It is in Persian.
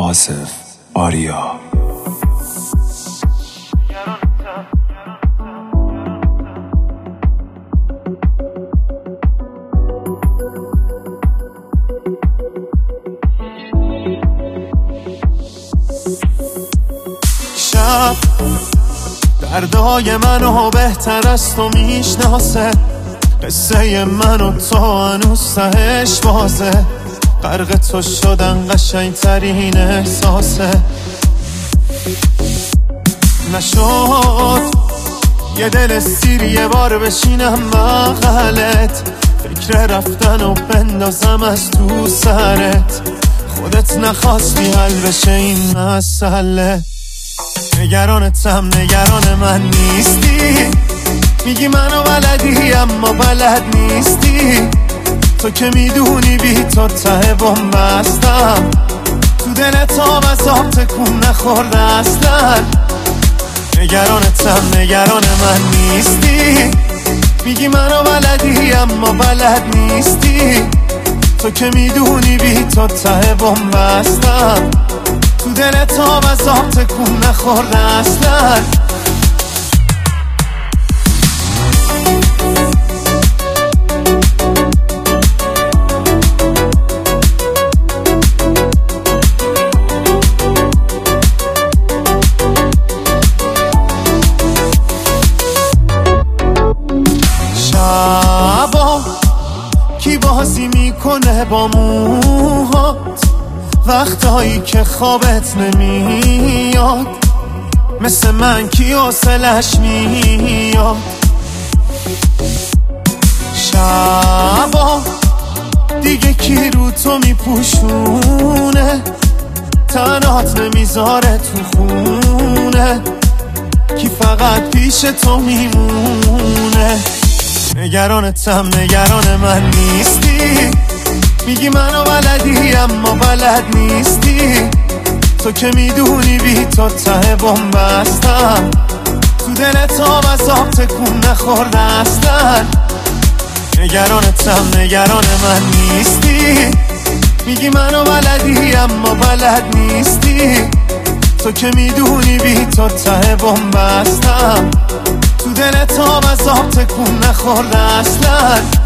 آصف آریا. شب دردای منو بهتر از تو میشناسه، قصه منو تو هنوز تهش بازه، غرق تو شدن قشنگ ترین احساسه. نشد یه دل سیر یه بار بشینم بغلت، فکر رفتن و بندازم از تو سرت، خودت نخواستی حل بشه این مسئله. نگرانتم نگران من نیستی، میگی منو بلدی اما بلد نیستی، تو که میدونی بی تو ته بومبستم، تو دلت آب از آب تکون نخورده اصلا. نگرانتم نگران من نیستی، میگی منو بلدی اما بلد نیستی، تو که میدونی بی تو ته بومبستم، تو دلت آب از آب تکون نخورده اصلا. شبا کی بازی میکنه با موهات، وقتایی که خوابت نمیاد، مثل من کی حوصلش میاد. شبا دیگه کی رو تو میپوشونه، تنات نمیذاره تو خونه، کی فقط پیش تو میمونه. نگرانتم نگران من نیستی، میگی منو بلدی اما بلد نیستی، تو که میدونی بی تو ته بومبستم، تو دلت آب از آب تکون نخورده اصلا. نگرانتم نگران من نیستی، میگی منو بلدی اما بلد نیستی، تو که میدونی بی تو ته بومبستم، تو دلت آب از آب تکون نخورده اصلا.